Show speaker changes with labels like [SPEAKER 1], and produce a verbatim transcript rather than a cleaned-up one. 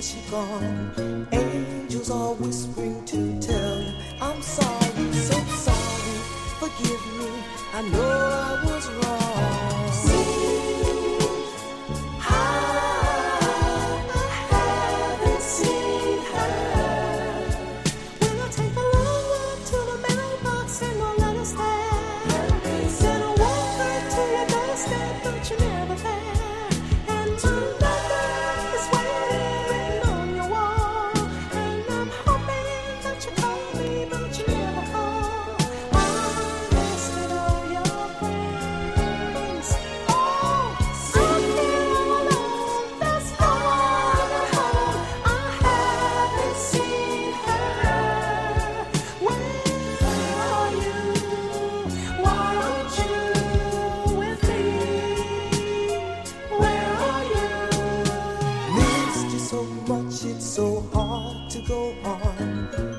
[SPEAKER 1] she gone? Angels are whispering to tell you I'm sorry, so sorry. Forgive me, I know I was wrong. See, I, I haven't seen her. Will I take a long walk to the mailbox and no letters there? Then I walk her to your doorstep, but you never there. And my letter is waiting, written on your wall. And I'm hoping that you call me, but you never call. I listed all your friends. Oh, I'm here all alone. That's all at home. I haven't seen her. Where are you? Why aren't you with me? Where are you? Missed you so much, it's so hard to go on.